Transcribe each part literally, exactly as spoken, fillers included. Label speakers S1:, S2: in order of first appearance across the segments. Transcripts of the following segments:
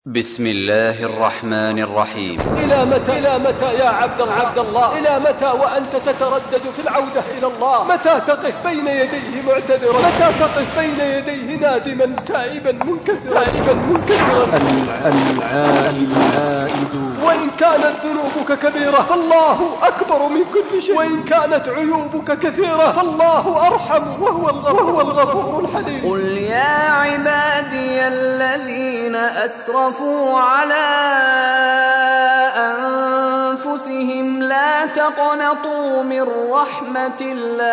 S1: بسم الله الرحمن الرحيم.
S2: إلى متى إلى متى يا عبد عبد الله؟ إلى متى وأنت تتردد في العودة إلى الله؟ متى تقف بين يديه معتذرا؟ متى تقف بين يديه نادما تائبا منكسرا تائبا منكسرا
S3: العائد العائد
S2: وإن كانت ذنوبك كبيرة فالله أكبر من كل شيء، وإن كانت عيوبك كثيرة فالله أرحم وهو الغفور, وهو الغفور الحليم.
S4: قل يا عبادي الذين أسرفوا على أنفسهم لا تقنطوا من رحمة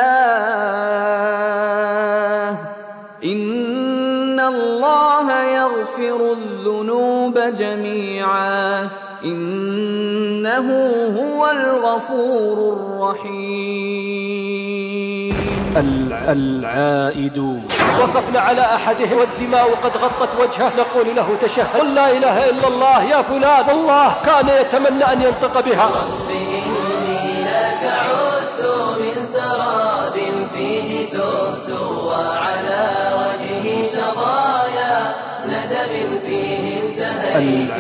S4: الله إن الله يغفر الذنوب جميعا إنه هو الغفور الرحيم.
S3: العائد
S2: وقفنا على أحدهم والدماء قد غطت وجهه، نقول له تشهد قل لا إله إلا الله يا فلان، والله كان يتمنى أن ينطق بها.
S5: رب إني لك عدت من سراب فيه تهت وعلى وجهي شظايا ندب فيه انتهيت.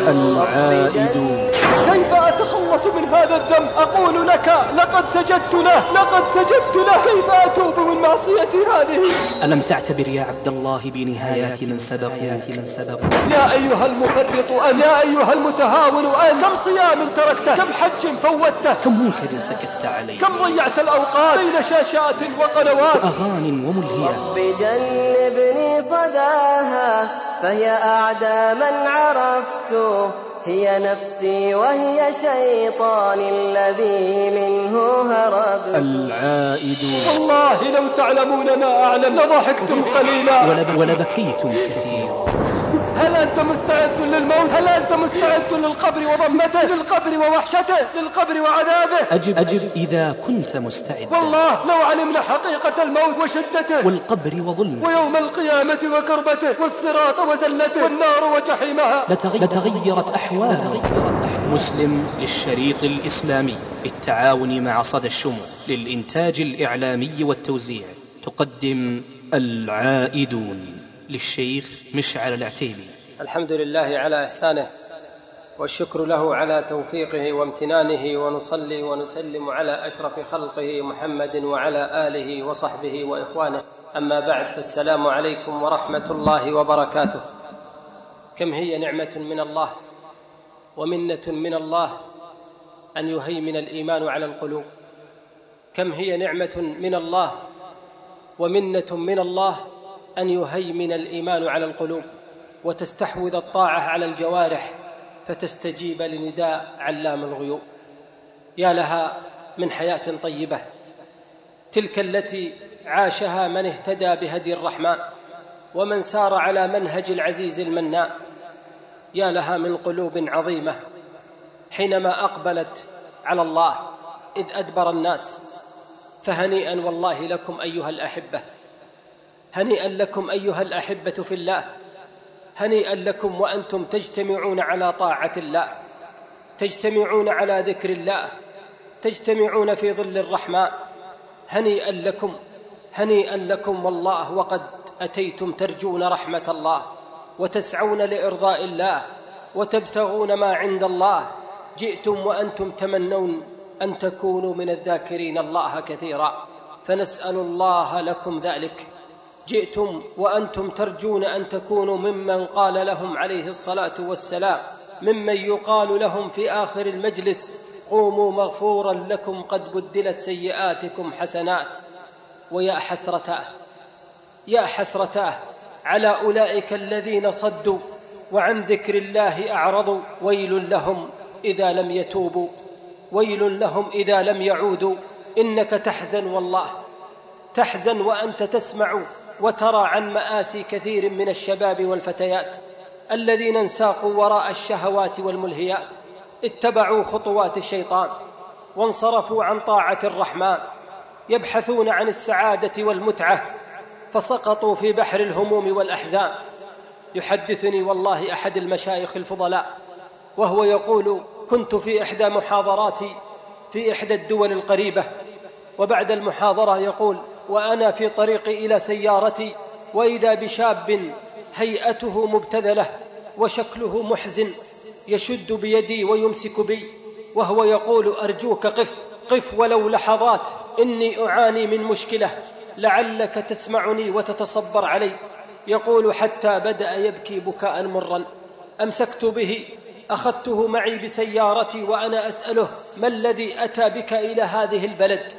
S3: العائد
S2: كيف أتخلص من هذا الذنب؟ أقول لك لقد سجدت له لقد سجدت له كيف أتوب من معصيتي هذه؟
S3: ألم تعتبر يا عبد الله بنهايات من سبق من سبق
S2: يا أيها المفرط أن يا أيها المتهاون أن كم صيام تركته، كم حج فوتته،
S3: كم منكر سكت عليه،
S2: كم ضيعت الأوقات بين شاشات وقنوات
S3: وأغان وملهيات.
S5: رب جنبني صداها فهي أعدى من عرفت هي نفسي وهي شيطان الذي منه هربت.
S3: العائد
S2: والله لو تعلمون ما أعلم لضحكتم قليلا
S3: ولبكيتم كثير.
S2: هل أنت مستعد للموت؟ هل أنت مستعد للقبر وضمته، للقبر ووحشته، للقبر وعذابه؟
S3: أجب أجب إذا كنت مستعد.
S2: والله لو علمنا حقيقة الموت وشدته
S3: والقبر وظلمه
S2: ويوم القيامة وكربته والصراط وزلته والنار وجحيمها
S3: لتغي... لتغيرت أحواله. مسلم للشريط الإسلامي بالتعاون مع صدى الشموع للإنتاج الإعلامي والتوزيع تقدم العائدون للشيخ مشعل العتيبي.
S6: الحمد لله على إحسانه والشكر له على توفيقه وامتنانه، ونصلي ونسلم على أشرف خلقه محمد وعلى آله وصحبه وإخوانه. أما بعد، فالسلام عليكم ورحمة الله وبركاته. كم هي نعمة من الله ومنة من الله أن يهيمن الإيمان على القلوب، كم هي نعمة من الله ومنة من الله أن يهيمن الإيمان على القلوب وتستحوذ الطاعة على الجوارح فتستجيب لنداء علام الغيوب. يا لها من حياة طيبة تلك التي عاشها من اهتدى بهدي الرحمن ومن سار على منهج العزيز المنان. يا لها من قلوب عظيمة حينما أقبلت على الله إذ أدبر الناس. فهنيئا والله لكم أيها الأحبة، هنيئا لكم أيها الأحبة في الله، هنيئا لكم وأنتم تجتمعون على طاعة الله، تجتمعون على ذكر الله، تجتمعون في ظل الرحمن. هنيئا لكم هنيئا لكم والله، وقد أتيتم ترجون رحمة الله وتسعون لإرضاء الله وتبتغون ما عند الله. جئتم وأنتم تمنون أن تكونوا من الذاكرين الله كثيرا، فنسأل الله لكم ذلك. جئتم وأنتم ترجون أن تكونوا ممن قال لهم عليه الصلاة والسلام، ممن يقال لهم في آخر المجلس قوموا مغفورا لكم قد بدلت سيئاتكم حسنات. ويا حسرتاه يا حسرتاه على أولئك الذين صدوا وعن ذكر الله أعرضوا. ويل لهم إذا لم يتوبوا، ويل لهم إذا لم يعودوا. إنك تحزن والله، تحزن وأنت تسمع وترى عن مآسي كثير من الشباب والفتيات الذين انساقوا وراء الشهوات والملهيات، اتبعوا خطوات الشيطان وانصرفوا عن طاعة الرحمن، يبحثون عن السعادة والمتعة فسقطوا في بحر الهموم والأحزان. يحدثني والله أحد المشايخ الفضلاء وهو يقول: كنت في إحدى محاضراتي في إحدى الدول القريبة، وبعد المحاضرة يقول: وأنا في طريقي إلى سيارتي وإذا بشاب هيئته مبتذلة وشكله محزن، يشد بيدي ويمسك بي وهو يقول: أرجوك قف قف ولو لحظات، إني أعاني من مشكلة، لعلك تسمعني وتتصبر علي. يقول: حتى بدأ يبكي بكاء مرا. أمسكت به، أخذته معي بسيارتي وأنا أسأله: ما الذي أتى بك إلى هذه البلد؟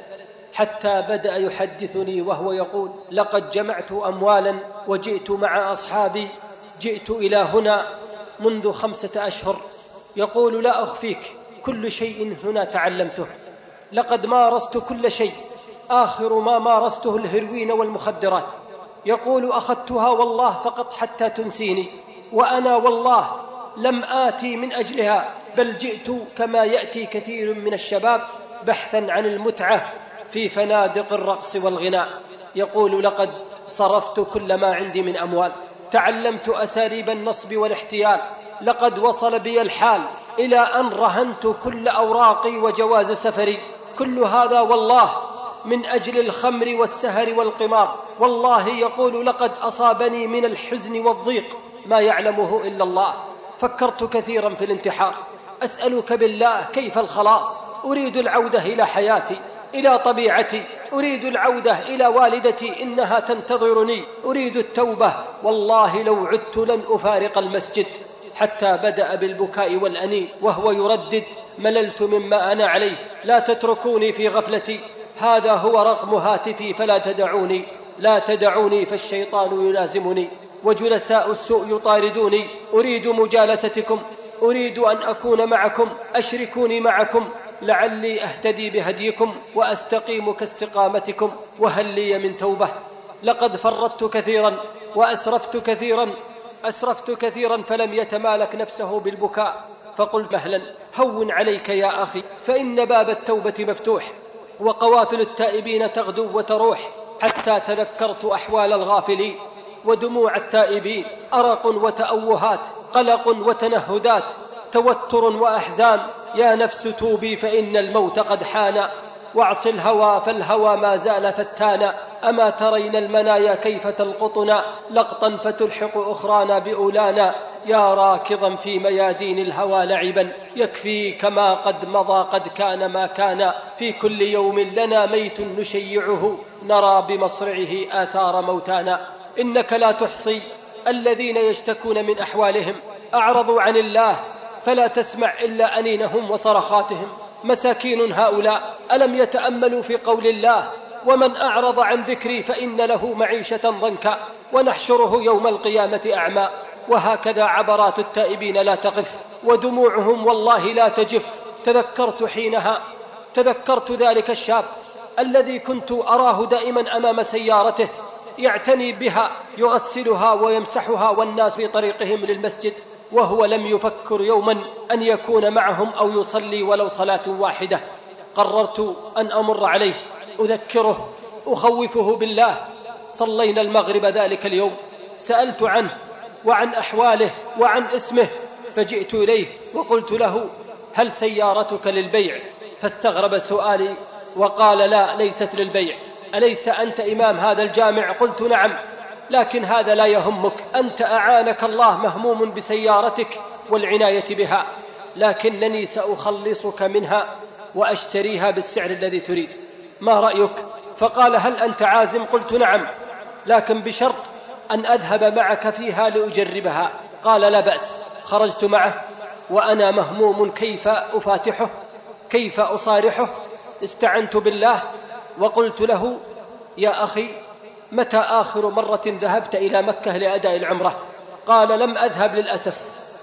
S6: حتى بدأ يحدثني وهو يقول: لقد جمعت أموالا وجئت مع أصحابي، جئت إلى هنا منذ خمسة أشهر. يقول: لا أخفيك، كل شيء هنا تعلمته، لقد مارست كل شيء، آخر ما مارسته الهيروين والمخدرات. يقول: أخذتها والله فقط حتى تنسيني، وأنا والله لم آتي من أجلها، بل جئت كما يأتي كثير من الشباب بحثا عن المتعة في فنادق الرقص والغناء. يقول: لقد صرفت كل ما عندي من أموال، تعلمت أساليب النصب والاحتيال، لقد وصل بي الحال إلى أن رهنت كل أوراقي وجواز سفري، كل هذا والله من أجل الخمر والسهر والقمار. والله يقول: لقد أصابني من الحزن والضيق ما يعلمه إلا الله، فكرت كثيرا في الانتحار. أسألك بالله كيف الخلاص؟ أريد العودة إلى حياتي، إلى طبيعتي، أريد العودة إلى والدتي إنها تنتظرني، أريد التوبة، والله لو عدت لن أفارق المسجد. حتى بدأ بالبكاء والأنين وهو يردد: مللت مما أنا عليه، لا تتركوني في غفلتي، هذا هو رقم هاتفي فلا تدعوني، لا تدعوني فالشيطان يلازمني، وجلساء السوء يطاردوني، أريد مجالستكم، أريد أن أكون معكم، أشركوني معكم، لعلي أهتدي بهديكم وأستقيم كاستقامتكم، وهل لي من توبة؟ لقد فرطت كثيرا وأسرفت كثيرا أسرفت كثيرا فلم يتمالك نفسه بالبكاء، فقلت: مهلا، هون عليك يا أخي، فإن باب التوبة مفتوح، وقوافل التائبين تغدو وتروح. حتى تذكرت أحوال الغافلين ودموع التائبين، أرق وتأوهات، قلق وتنهدات، توتر وأحزان. يا نفس توبي فإن الموت قد حان، واعص الهوى فالهوى ما زال فتانا، أما ترين المنايا كيف تلقطنا، لقطا فتلحق أخرانا بأولانا. يا راكضا في ميادين الهوى لعبا، يكفي كما قد مضى قد كان ما كان، في كل يوم لنا ميت نشيعه، نرى بمصرعه آثار موتانا. إنك لا تحصي الذين يشتكون من أحوالهم، أعرضوا عن الله فلا تسمع إلا أنينهم وصرخاتهم، مساكين هؤلاء، ألم يتأملوا في قول الله: ومن أعرض عن ذكري فإن له معيشة ضنكا ونحشره يوم القيامة أعمى. وهكذا عبرات التائبين لا تقف، ودموعهم والله لا تجف. تذكرت حينها تذكرت ذلك الشاب الذي كنت أراه دائما أمام سيارته يعتني بها، يغسلها ويمسحها والناس في طريقهم للمسجد، وهو لم يفكر يوما أن يكون معهم أو يصلي ولو صلاة واحدة. قررت أن أمر عليه، أذكره، أخوفه بالله. صلينا المغرب ذلك اليوم، سألت عنه وعن أحواله وعن اسمه، فجئت إليه وقلت له: هل سيارتك للبيع؟ فاستغرب سؤالي وقال: لا، ليست للبيع. أليس أنت إمام هذا الجامع؟ قلت: نعم، لكن هذا لا يهمك، أنت أعانك الله مهموم بسيارتك والعناية بها، لكنني سأخلصك منها وأشتريها بالسعر الذي تريد، ما رأيك؟ فقال: هل أنت عازم؟ قلت: نعم، لكن بشرط أن أذهب معك فيها لأجربها. قال: لا بأس. خرجت معه وأنا مهموم كيف أفاتحه، كيف أصارحه. استعنت بالله وقلت له: يا أخي، متى آخر مرة ذهبت إلى مكة لأداء العمرة؟ قال: لم أذهب للأسف،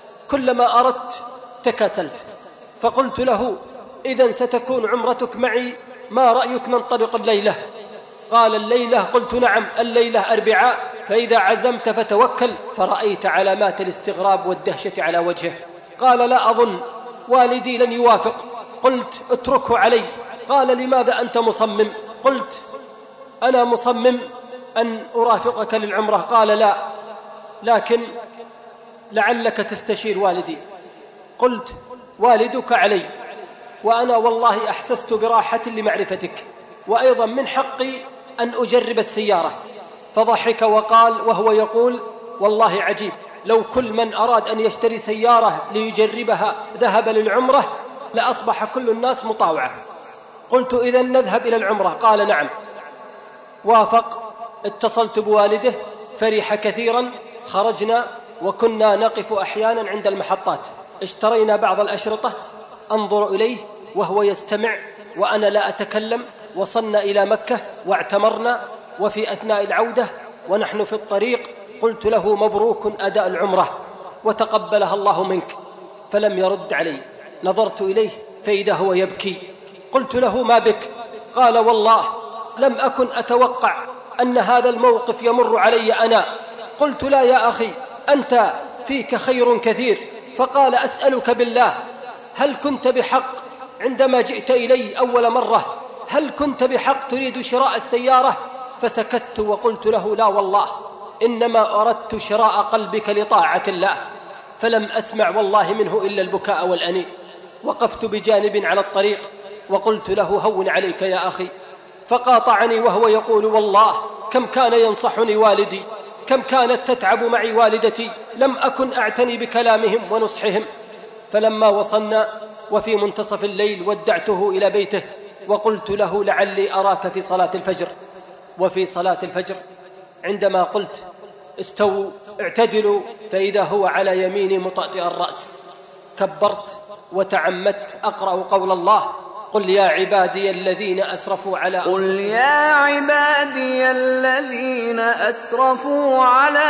S6: كلما أردت تكاسلت. فقلت له: إذن ستكون عمرتك معي، ما رأيك ننطلق الليلة؟ قال: الليلة؟ قلت: نعم، الليلة أربعاء، فإذا عزمت فتوكل. فرأيت علامات الاستغراب والدهشة على وجهه. قال: لا أظن، والدي لن يوافق. قلت: اتركه علي. قال: لماذا أنت مصمم؟ قلت: أنا مصمم أن أرافقك للعمرة. قال: لا، لكن لعلك تستشير والدي. قلت: والدك علي، وأنا والله أحسست براحة لمعرفتك، وأيضا من حقي أن أجرب السيارة. فضحك وقال وهو يقول: والله عجيب، لو كل من أراد أن يشتري سيارة ليجربها ذهب للعمرة لأصبح كل الناس مطاوعة. قلت إذن نذهب إلى العمرة؟ قال نعم. وافق. اتصلت بوالده فرح كثيرا. خرجنا وكنا نقف أحيانا عند المحطات. اشترينا بعض الأشرطة أنظر إليه وهو يستمع وأنا لا أتكلم. وصلنا إلى مكة واعتمرنا. وفي أثناء العودة ونحن في الطريق قلت له مبروك أداء العمرة وتقبلها الله منك، فلم يرد علي. نظرت إليه فإذا هو يبكي. قلت له ما بك؟ قال والله لم أكن أتوقع أن هذا الموقف يمر علي أنا. قلت لا يا أخي أنت فيك خير كثير. فقال أسألك بالله هل كنت بحق عندما جئت إلي أول مرة هل كنت بحق تريد شراء السيارة؟ فسكت وقلت له لا والله إنما أردت شراء قلبك لطاعة الله. فلم أسمع والله منه إلا البكاء والأنين. وقفت بجانب على الطريق وقلت له هون عليك يا أخي. فقاطعني وهو يقول والله كم كان ينصحني والدي، كم كانت تتعب معي والدتي، لم أكن أعتني بكلامهم ونصحهم. فلما وصلنا وفي منتصف الليل ودعته إلى بيته وقلت له لعلي أراك في صلاة الفجر. وفي صلاة الفجر عندما قلت استووا اعتدلوا فإذا هو على يميني مطأطئ الرأس. كبرت وتعمدت أقرأ قول الله قل يا عبادي الذين أسرفوا على
S4: قل يا عبادي الذين أسرفوا على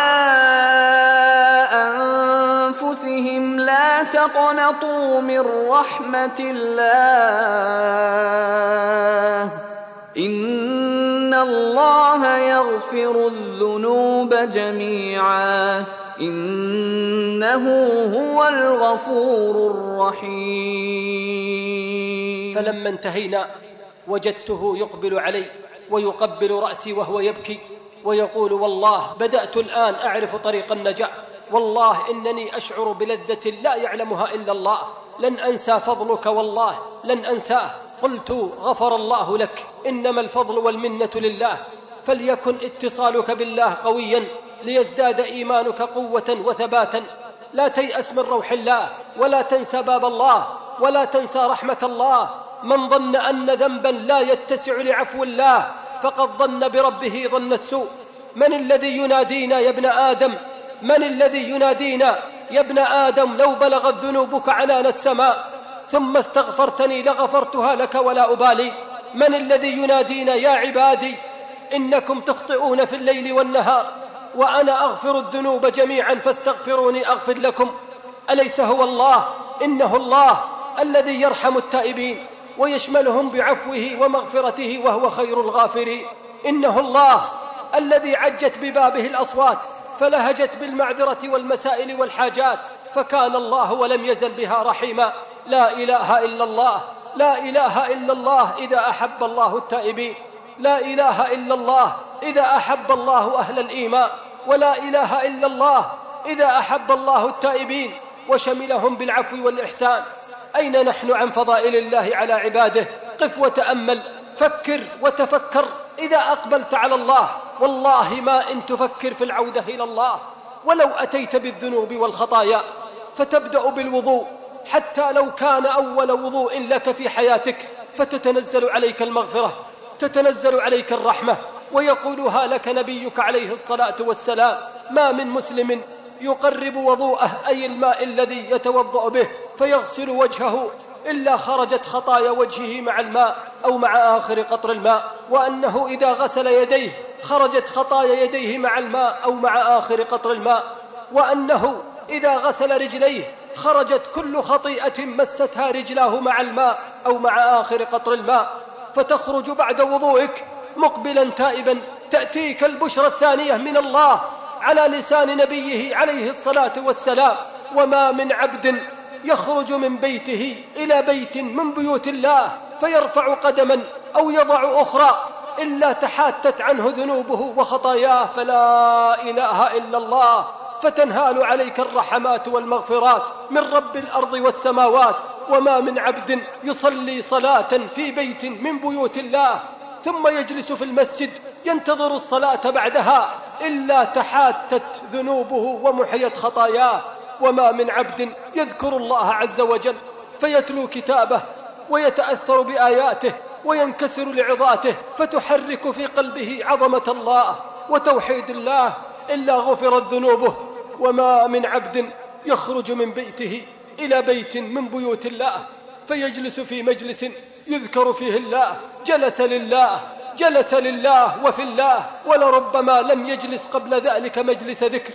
S4: أنفسهم لا تقنطوا من رحمة الله إن الله يغفر الذنوب جميعا إنه هو الغفور الرحيم.
S6: فلما انتهينا وجدته يقبل علي ويقبل رأسي وهو يبكي ويقول والله بدأت الآن أعرف طريق النجاة، والله إنني أشعر بلذة لا يعلمها إلا الله، لن أنسى فضلك والله لن أنساه. قلت غفر الله لك، إنما الفضل والمنة لله، فليكن اتصالك بالله قويا ليزداد إيمانك قوة وثباتا. لا تيأس من روح الله ولا تنسى باب الله ولا تنسى رحمة الله. من ظن أن ذنبا لا يتسع لعفو الله فقد ظن بربه ظن السوء. من الذي ينادينا يا ابن آدم؟ من الذي ينادينا يا ابن آدم؟ لو بلغت ذنوبك عنان السماء ثم استغفرتني لغفرتها لك ولا أبالي. من الذي ينادينا يا عبادي إنكم تخطئون في الليل والنهار وأنا أغفر الذنوب جميعا فاستغفروني أغفر لكم؟ أليس هو الله؟ إنه الله الذي يرحم التائبين ويشملهم بعفوه ومغفرته وهو خير الغافرين. إنه الله الذي عجت ببابه الأصوات فلهجت بالمعذرة والمسائل والحاجات فكان الله ولم يزل بها رحيما. لا إله إلا الله، لا إله إلا الله إذا أحب الله التائبين، لا إله إلا الله إذا أحب الله أهل الإيمان، ولا إله إلا الله إذا أحب الله التائبين وشملهم بالعفو والإحسان. أين نحن عن فضائل الله على عباده؟ قف وتأمل، فكر وتفكر. إذا أقبلت على الله والله ما إن تفكر في العودة إلى الله. ولو أتيت بالذنوب والخطايا فتبدأ بالوضوء حتى لو كان أول وضوء لك في حياتك فتتنزل عليك المغفرة، تتنزل عليك الرحمة، ويقولها لك نبيك عليه الصلاة والسلام: ما من مسلم يقرب وضوءه أي الماء الذي يتوضأ به فيغسل وجهه إلا خرجت خطايا وجهه مع الماء أو مع آخر قطر الماء، وأنه إذا غسل يديه خرجت خطايا يديه مع الماء أو مع آخر قطر الماء، وأنه إذا غسل رجليه خرجت كل خطيئة مستها رجلاه مع الماء أو مع آخر قطر الماء. فتخرج بعد وضوئك مقبلا تائبا، تأتيك البشرى الثانية من الله على لسان نبيه عليه الصلاة والسلام: وما من عبد يخرج من بيته إلى بيت من بيوت الله فيرفع قدما أو يضع أخرى إلا تحاتت عنه ذنوبه وخطاياه، فلا إله إلا الله، فتنهال عليك الرحمات والمغفرات من رب الأرض والسماوات. وما من عبد يصلي صلاة في بيت من بيوت الله ثم يجلس في المسجد
S2: ينتظر الصلاة بعدها إلا تحاتت ذنوبه ومحيت خطاياه. وما من عبد يذكر الله عز وجل فيتلو كتابه ويتأثر بآياته وينكسر لعظاته فتحرك في قلبه عظمة الله وتوحيد الله إلا غفرت ذنوبه. وما من عبد يخرج من بيته إلى بيت من بيوت الله فيجلس في مجلس يذكر فيه الله، جلس لله جلس لله وفي الله، ولربما لم يجلس قبل ذلك مجلس ذكر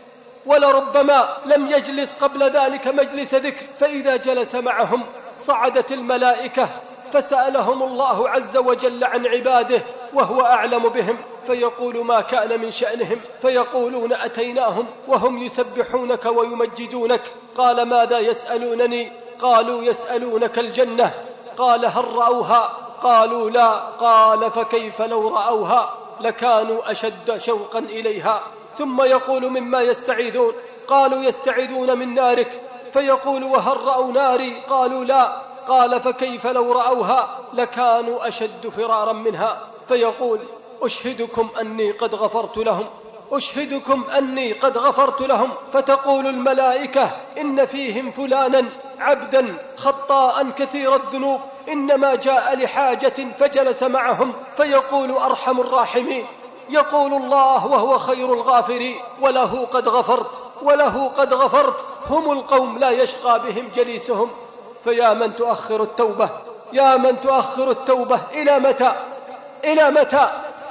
S2: ولربما لم يجلس قبل ذلك مجلس ذكر فإذا جلس معهم صعدت الملائكة فسألهم الله عز وجل عن عباده وهو أعلم بهم، فيقول ما كان من شأنهم فيقولون أتيناهم وهم يسبحونك ويمجدونك. قال ماذا يسألونني؟ قالوا يسألونك الجنة. قال هل رأوها؟ قالوا لا. قال فكيف لو رأوها لكانوا أشد شوقا إليها. ثم يقول مما يستعيذون؟ قالوا يستعيذون من نارك. فيقول وهل رأوا ناري؟ قالوا لا. قال فكيف لو رأوها لكانوا أشد فرارا منها. فيقول أشهدكم أني قد غفرت لهم أشهدكم أني قد غفرت لهم. فتقول الملائكة إن فيهم فلانا عبدا خطاء كثير الذنوب إنما جاء لحاجة فجلس معهم. فيقول أرحم الراحمين يقول الله وهو خير الغافرين وله قد غفرت وله قد غفرت. هم القوم لا يشقى بهم جليسهم. فيا من تؤخر التوبة يا من تؤخر التوبة إلى متى إلى متى؟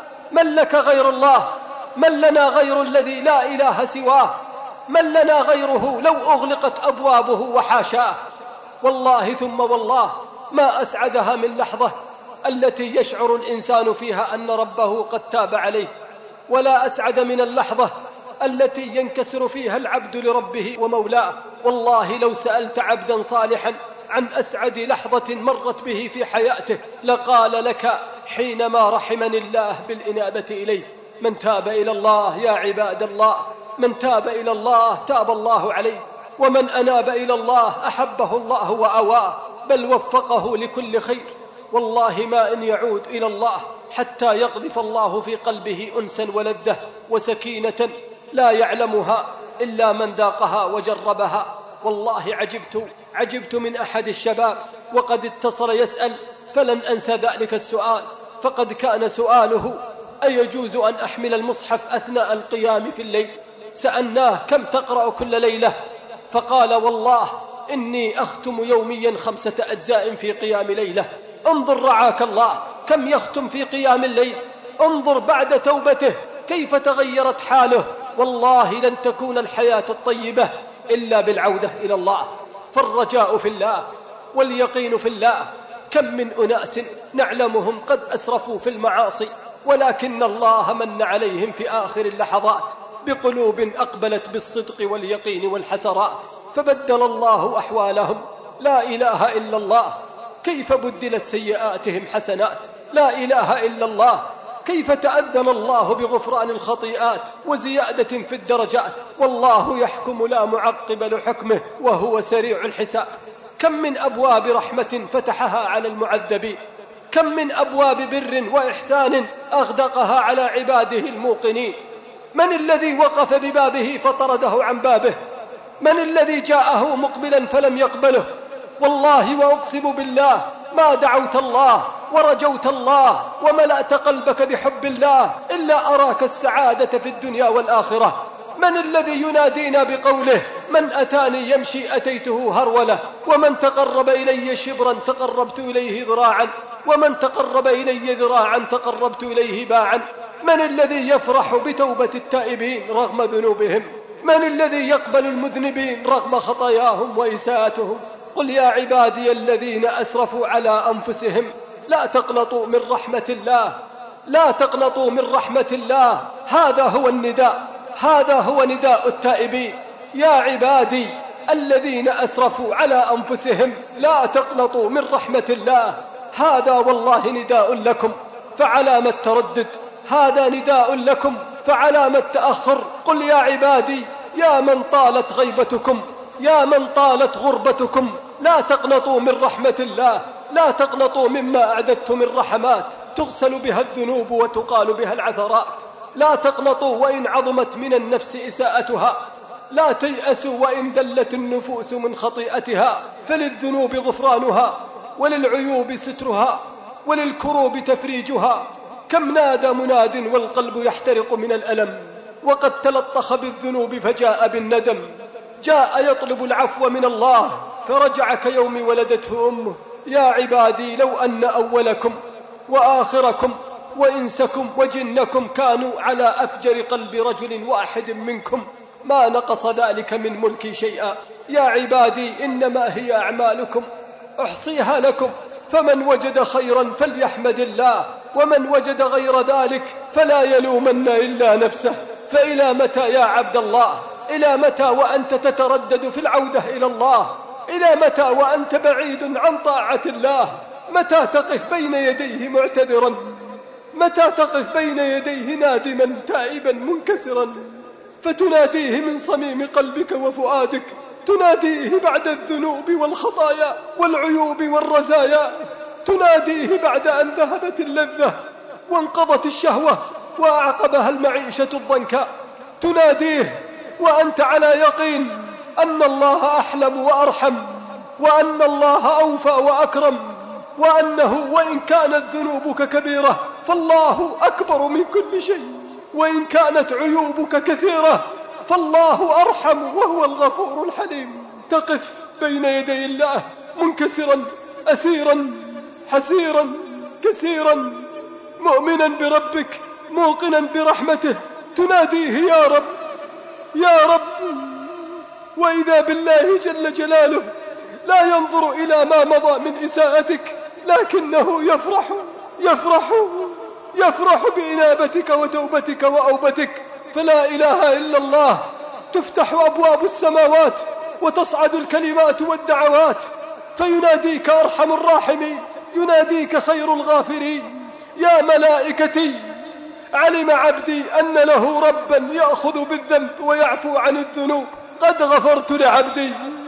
S2: من لك غير الله؟ من لنا غير الذي لا إله سواه؟ من لنا غيره لو أغلقت أبوابه وحاشاه؟ والله ثم والله ما أسعدها من لحظة التي يشعر الإنسان فيها أن ربه قد تاب عليه، ولا أسعد من اللحظة التي ينكسر فيها العبد لربه ومولاه. والله لو سألت عبدا صالحا عن أسعد لحظة مرت به في حياته لقال لك حينما رحمني الله بالإنابة إليه. من تاب إلى الله يا عباد الله، من تاب إلى الله تاب الله عليه، ومن أناب إلى الله أحبه الله وأواه بل وفقه لكل خير. والله ما إن يعود إلى الله حتى يقذف الله في قلبه أنسا ولذة وسكينة لا يعلمها إلا من ذاقها وجربها. والله عجبت عجبت من أحد الشباب وقد اتصل يسأل فلن أنسى ذلك السؤال، فقد كان سؤاله أيجوز أن أحمل المصحف أثناء القيام في الليل؟ سألناه كم تقرأ كل ليلة؟ فقال والله إني أختم يوميا خمسة أجزاء في قيام ليلة. انظر رعاك الله كم يختم في قيام الليل، انظر بعد توبته كيف تغيرت حاله. والله لن تكون الحياة الطيبة إلا بالعودة إلى الله. فالرجاء في الله واليقين في الله. كم من أناس نعلمهم قد أسرفوا في المعاصي ولكن الله من عليهم في آخر اللحظات بقلوب أقبلت بالصدق واليقين والحسرات فبدل الله أحوالهم. لا إله إلا الله كيف بدلت سيئاتهم حسنات. لا إله إلا الله كيف تأذن الله بغفران الخطيئات وزيادة في الدرجات. والله يحكم لا معقب لحكمه وهو سريع الحساب. كم من أبواب رحمة فتحها على المعذبين، كم من أبواب بر وإحسان أغدقها على عباده الموقنين. من الذي وقف ببابه فطرده عن بابه؟ من الذي جاءه مقبلا فلم يقبله؟ والله وأقسم بالله ما دعوت الله ورجوت الله وملأت قلبك بحب الله إلا أراك السعادة في الدنيا والآخرة. من الذي ينادينا بقوله من أتاني يمشي أتيته هرولة، ومن تقرب إلي شبرا تقربت إليه ذراعا، ومن تقرب إلي ذراعا تقربت إليه باعا. من الذي يفرح بتوبة التائبين رغم ذنوبهم؟ من الذي يقبل المذنبين رغم خطاياهم وإساءتهم؟ قل يا عبادي الذين أسرفوا على أنفسهم لا تقنطوا من رحمة الله، لا تقنطوا من رحمة الله. هذا هو النداء، هذا هو نداء التائبين. يا عبادي الذين أسرفوا على أنفسهم لا تقنطوا من رحمة الله. هذا والله نداء لكم فعلام التردد، هذا نداء لكم فعلام التأخر. قل يا عبادي يا من طالت غيبتكم، يا من طالت غربتكم لا تقنطوا من رحمة الله، لا تقنطوا مما أعددت من رحمات. تغسل بها الذنوب وتقال بها العثرات. لا تقنطوا وإن عظمت من النفس إساءتها، لا تيأسوا وإن دلت النفوس من خطيئتها، فللذنوب غفرانها وللعيوب سترها وللكروب تفريجها. كم نادى مناد والقلب يحترق من الألم، وقد تلطخ بالذنوب فجاء بالندم. جاء يطلب العفو من الله فرجع كيوم ولدته أمه. يا عبادي لو أن أولكم وآخركم وإنسكم وجنكم كانوا على أفجر قلب رجل واحد منكم ما نقص ذلك من ملكي شيئا. يا عبادي إنما هي أعمالكم أحصيها لكم، فمن وجد خيرا فليحمد الله، ومن وجد غير ذلك فلا يلومن إلا نفسه. فإلى متى يا عبد الله؟ إلى متى وأنت تتردد في العودة إلى الله؟ إلى متى وأنت بعيد عن طاعة الله؟ متى تقف بين يديه معتذرا؟ متى تقف بين يديه نادما تائبا منكسرا فتناديه من صميم قلبك وفؤادك؟ تناديه بعد الذنوب والخطايا والعيوب والرزايا، تناديه بعد أن ذهبت اللذة وانقضت الشهوة وأعقبها المعيشة الضنكاء، تناديه وأنت على يقين أن الله أحلم وأرحم، وأن الله أوفى وأكرم، وأنه وإن كانت ذنوبك كبيرة فالله أكبر من كل شيء، وإن كانت عيوبك كثيرة فالله أرحم وهو الغفور الحليم. تقف بين يدي الله منكسرا أسيرا حسيرا كسيرا مؤمنا بربك موقنا برحمته، تناديه يا رب يا رب. وإذا بالله جل جلاله لا ينظر إلى ما مضى من إساءتك، لكنه يفرح يفرح يفرح بإنابتك وتوبتك وأوبتك. فلا إله إلا الله تفتح أبواب السماوات وتصعد الكلمات والدعوات، فيناديك أرحم الراحمين، يناديك خير الغافرين. يا ملائكتي علم عبدي أن له ربا يأخذ بالذنب ويعفو عن الذنوب، قد غفرت لعبدي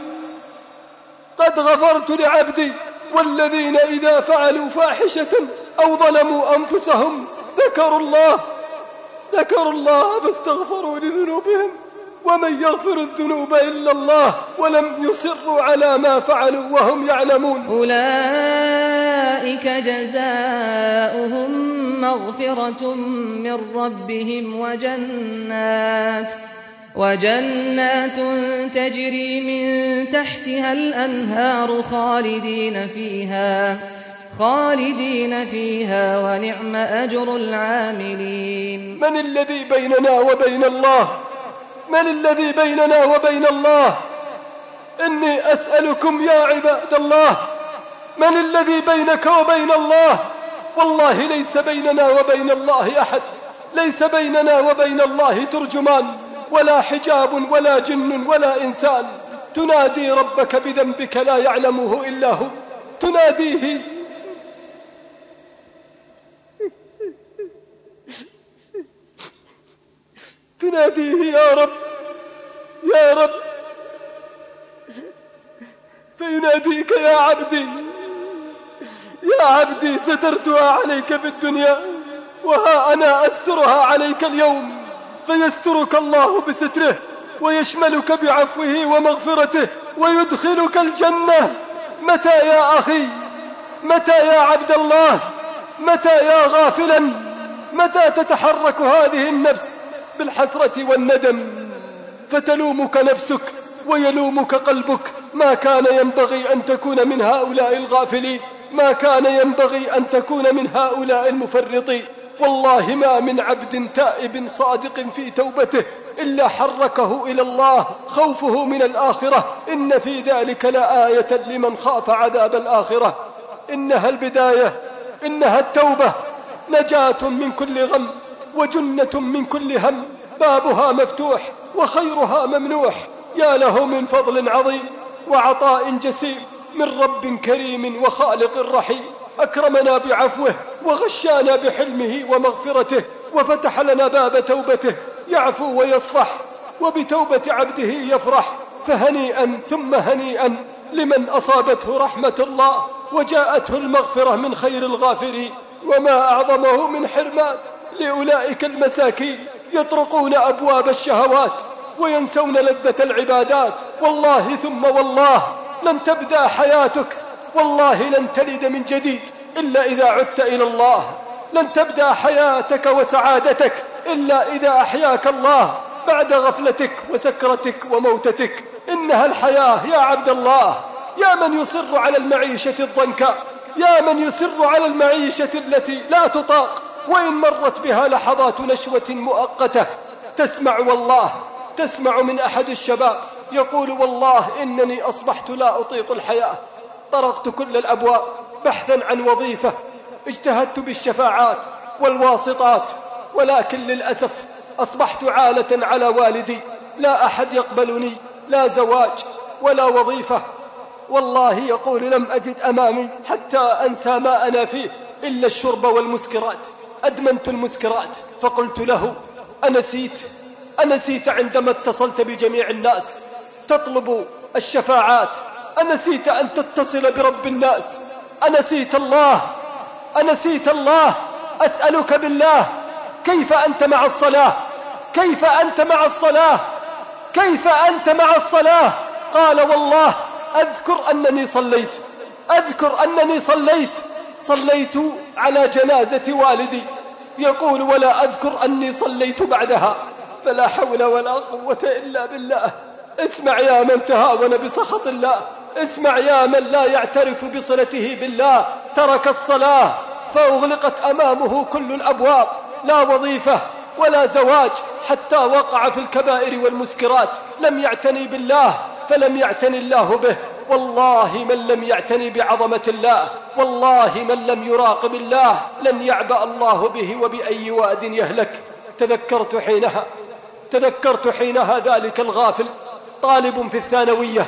S2: قد غفرت لعبدي. والذين إذا فعلوا فاحشة أو ظلموا أنفسهم ذكروا الله ذكروا الله فاستغفروا لذنوبهم ومن يغفر الذنوب إلا الله ولم يصروا على ما فعلوا وهم يعلمون.
S7: أولئك جزاؤهم مغفرة من ربهم وجنات وجنات تجري من تحتها الأنهار خالدين فيها خالدين فيها ونعم أجر العاملين.
S2: من الذي بيننا وبين الله؟ من الذي بيننا وبين الله؟ إني أسألكم يا عباد الله، من الذي بينك وبين الله؟ والله ليس بيننا وبين الله أحد، ليس بيننا وبين الله ترجمان ولا حجاب ولا جن ولا إنسان. تنادي ربك بذنبك لا يعلمه إلا هو، تناديه تناديه يا رب يا رب، فيناديك يا عبدي يا عبدي سترتها عليك في الدنيا وها أنا أسترها عليك اليوم، فيسترك الله بستره ويشملك بعفوه ومغفرته ويدخلك الجنة. متى يا أخي؟ متى يا عبد الله؟ متى يا غافلا؟ متى تتحرك هذه النفس بالحسرة والندم فتلومك نفسك ويلومك قلبك؟ ما كان ينبغي أن تكون من هؤلاء الغافلين، ما كان ينبغي أن تكون من هؤلاء المفرطين. والله ما من عبد تائب صادق في توبته إلا حركه إلى الله خوفه من الآخرة. إن في ذلك لآية لمن خاف عذاب الآخرة. إنها البداية، إنها التوبة، نجاة من كل غم وجنة من كل هم، بابها مفتوح وخيرها ممنوح. يا له من فضل عظيم وعطاء جسيم من رب كريم وخالق رحيم، أكرمنا بعفوه وغشانا بحلمه ومغفرته وفتح لنا باب توبته يعفو ويصفح وبتوبة عبده يفرح. فهنيئا ثم هنيئا لمن أصابته رحمة الله وجاءته المغفرة من خير الغافرين. وما أعظمه من حرمان لأولئك المساكين يطرقون أبواب الشهوات وينسون لذة العبادات. والله ثم والله لن تبدأ حياتك، والله لن تلد من جديد إلا إذا عدت إلى الله. لن تبدأ حياتك وسعادتك إلا إذا أحياك الله بعد غفلتك وسكرتك وموتتك. إنها الحياة يا عبد الله، يا من يصر على المعيشة الضنكاء، يا من يصر على المعيشة التي لا تطاق، وإن مرت بها لحظات نشوة مؤقتة. تسمع والله تسمع من أحد الشباب يقول: والله إنني أصبحت لا أطيق الحياة، طرقت كل الأبواب بحثا عن وظيفة، اجتهدت بالشفاعات والواسطات، ولكن للأسف أصبحت عالة على والدي، لا أحد يقبلني، لا زواج ولا وظيفة. والله يقول: لم أجد أمامي حتى أنسى ما أنا فيه إلا الشرب والمسكرات، أدمنت المسكرات. فقلت له: أنسيت أنسيت عندما اتصلت بجميع الناس تطلب الشفاعات؟ أنسيت أن تتصل برب الناس؟ أنسيت الله؟ أنسيت الله؟ أسألك بالله، كيف أنت مع الصلاة؟ كيف أنت مع الصلاة؟ كيف أنت مع الصلاة؟ قال: والله أذكر أنني صليت أذكر أنني صليت صليت على جنازة والدي. يقول: ولا أذكر أني صليت بعدها. فلا حول ولا قوة إلا بالله. اسمع يا من تهاون بسخط الله، اسمع يا من لا يعترف بصلته بالله. ترك الصلاة فأغلقت أمامه كل الأبواب، لا وظيفة ولا زواج، حتى وقع في الكبائر والمسكرات. لم يعتني بالله فلم يعتني الله به. والله من لم يعتني بعظمة الله، والله من لم يراقب الله، لن يعبأ الله به وبأي واد يهلك. تذكرت حينها تذكرت حينها ذلك الغافل طالب في الثانوية.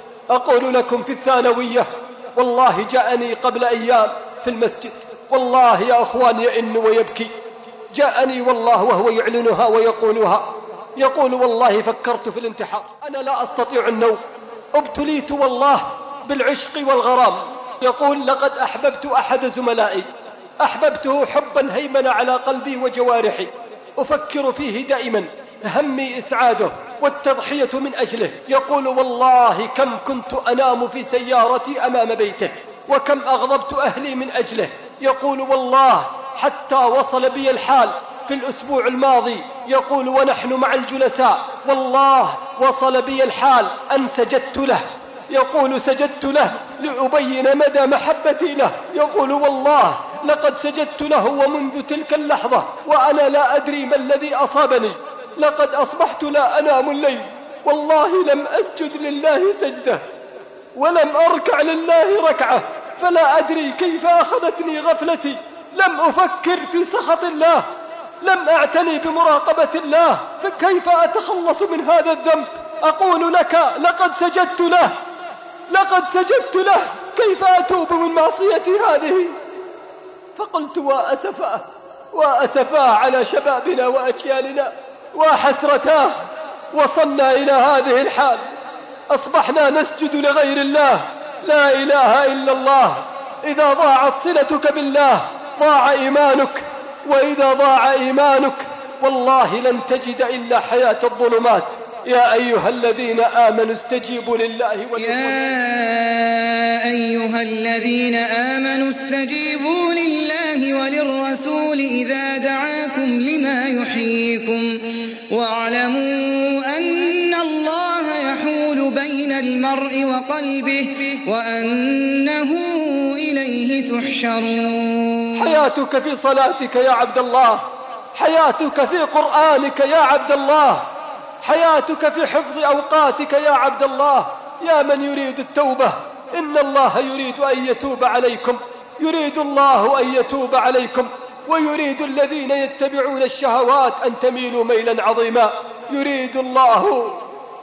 S2: أقول لكم في الثانوية، والله جاءني قبل أيام في المسجد، والله يا أخوان يئن ويبكي. جاءني والله وهو يعلنها ويقولها، يقول: والله فكرت في الانتحار، أنا لا أستطيع النوم، ابتليت والله بالعشق والغرام. يقول: لقد أحببت أحد زملائي، أحببته حبا هيمن على قلبي وجوارحي، أفكر فيه دائما، همي إسعاده والتضحية من أجله. يقول: والله كم كنت أنام في سيارتي أمام بيته، وكم أغضبت أهلي من أجله. يقول: والله حتى وصل بي الحال في الأسبوع الماضي، يقول: ونحن مع الجلساء، والله وصل بي الحال أن سجدت له. يقول: سجدت له لأبين مدى محبتي له. يقول: والله لقد سجدت له ومنذ تلك اللحظة وأنا لا أدري ما الذي أصابني. لقد أصبحت لا أنام الليل، والله لم أسجد لله سجدة ولم أركع لله ركعة، فلا أدري كيف أخذتني غفلتي. لم أفكر في سخط الله، لم أعتني بمراقبة الله، فكيف أتخلص من هذا الذنب؟ أقول لك: لقد سجدت له لقد سجدت له كيف أتوب من معصيتي هذه؟ فقلت: وأسفاه وأسفاه على شبابنا وأجيالنا، وحسرتاه وصلنا إلى هذه الحال، أصبحنا نسجد لغير الله. لا إله إلا الله. إذا ضاعت صلتك بالله ضاع إيمانك، وإذا ضاع إيمانك والله لن تجد إلا حياة الظلمات. يا أيها الذين آمنوا استجيبوا لله وللرسول
S8: يا أيها الذين آمنوا استجيبوا لله وللرسول إذا دعاكم لما يحييكم، واعلموا أن الله يحول بين المرء وقلبه وأنه إليه تحشرون.
S2: حياتك في صلاتك يا عبد الله، حياتك في قرآنك يا عبد الله، حياتك في حفظ أوقاتك يا عبد الله. يا من يريد التوبة، إن الله يريد أن يتوب عليكم، يريد الله أن يتوب عليكم، ويريد الذين يتبعون الشهوات أن تميلوا ميلا عظيما. يريد الله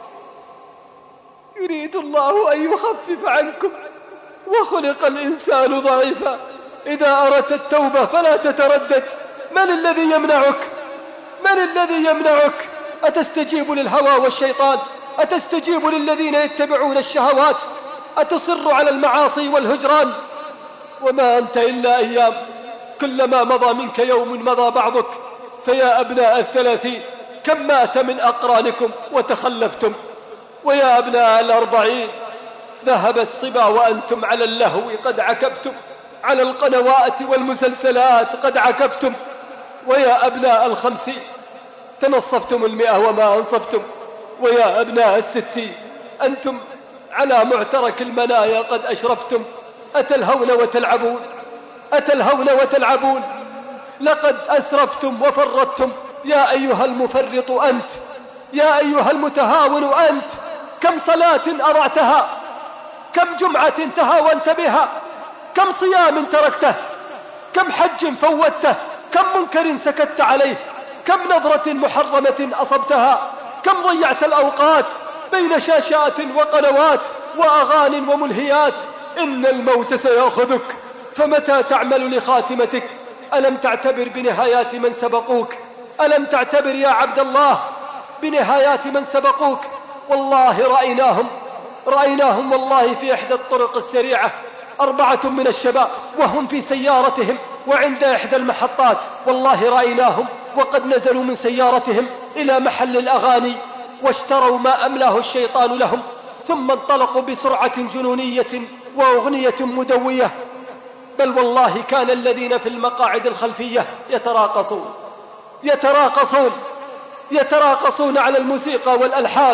S2: يريد الله أن يخفف عنكم، وخلق الإنسان ضعيفا. إذا أردت التوبة فلا تتردد. من الذي يمنعك؟ من الذي يمنعك؟ أتستجيب للهوى والشيطان؟ أتستجيب للذين يتبعون الشهوات؟ أتصر على المعاصي والهجران؟ وما أنت إلا أيام، كلما مضى منك يوم مضى بعضك. فيا أبناء الثلاثين كم مات من أقرانكم وتخلفتم، ويا أبناء الأربعين ذهب الصبا وأنتم على اللهو قد عكفتم، على القنوات والمسلسلات قد عكفتم. ويا أبناء الخمسين تنصفتم المئة وما أنصفتم. ويا أبناء الستين أنتم على معترك المنايا قد أشرفتم. أتلهون وتلعبون، أتلهون وتلعبون، لقد أسرفتم وفرطتم. يا أيها المفرط أنت، يا أيها المتهاون أنت، كم صلاة أضعتها، كم جمعة تهاونت بها، كم صيام تركته، كم حج فوتته، كم منكر سكت عليه، كم نظرة محرمة أصبتها، كم ضيعت الأوقات بين شاشات وقنوات وأغان وملهيات. إن الموت سيأخذك، فمتى تعمل لخاتمتك؟ ألم تعتبر بنهايات من سبقوك؟ ألم تعتبر يا عبد الله بنهايات من سبقوك؟ والله رأيناهم رأيناهم والله في إحدى الطرق السريعة، أربعة من الشباب وهم في سيارتهم وعند إحدى المحطات، والله رأيناهم وقد نزلوا من سيارتهم إلى محل الأغاني واشتروا ما أملاه الشيطان لهم، ثم انطلقوا بسرعة جنونية وأغنية مدوية. بل والله كان الذين في المقاعد الخلفية يتراقصون يتراقصون يتراقصون على الموسيقى والألحان.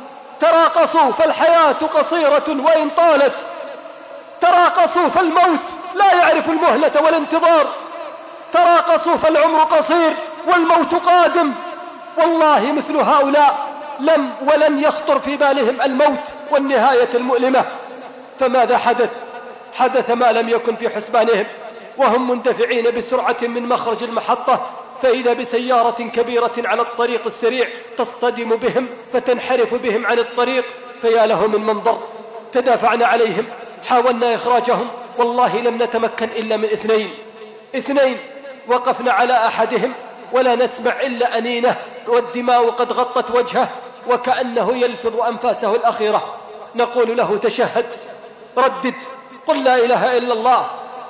S2: تراقصوا فالحياة قصيرة وإن طالت، تراقصوا فالموت لا يعرف المهلة والانتظار، تراقصوا فالعمر قصير والموت قادم. والله مثل هؤلاء لم ولن يخطر في بالهم الموت والنهاية المؤلمة. فماذا حدث؟ حدث ما لم يكن في حسبانهم، وهم مندفعين بسرعة من مخرج المحطة، فإذا بسيارة كبيرة على الطريق السريع تصطدم بهم فتنحرف بهم عن الطريق. فيا له من منظر. تدافعنا عليهم، حاولنا إخراجهم، والله لم نتمكن إلا من اثنين اثنين وقفنا على أحدهم ولا نسمع إلا أنينه، والدماء قد غطت وجهه وكأنه يلفظ أنفاسه الأخيرة. نقول له تشهد، ردد، قل لا إله إلا الله،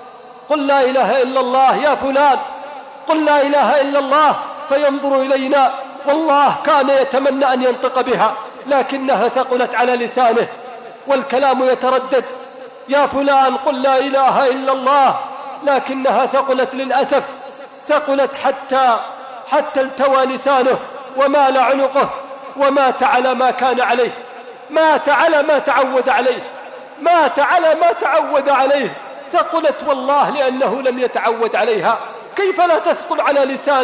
S2: قل لا إله إلا الله يا فلان، قل لا إله إلا الله. فينظر إلينا، والله كان يتمنى أن ينطق بها لكنها ثقلت على لسانه والكلام يتردد. يا فلان قل لا إله إلا الله، لكنها ثقلت للأسف، ثقلت حتى حتى التوى لسانه ومال عنقه ومات على ما كان عليه، مات على ما تعود عليه، مات على ما تعود عليه. ثقلت والله لأنه لم يتعود عليها. كيف لا تثقل على لسان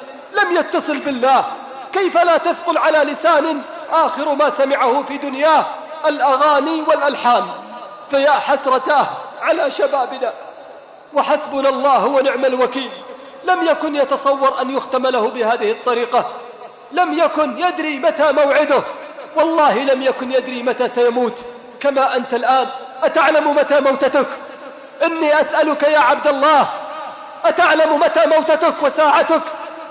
S2: لم يتصل بالله؟ كيف لا تثقل على لسان آخر ما سمعه في دنياه الأغاني والألحان؟ فيا حسرتاه على شبابنا، وحسبنا الله ونعم الوكيل. لم يكن يتصور أن يختم له بهذه الطريقة، لم يكن يدري متى موعده، والله لم يكن يدري متى سيموت. كما أنت الآن أتعلم متى موتتك؟ إني أسألك يا عبد الله، أتعلم متى موتتك وساعتك؟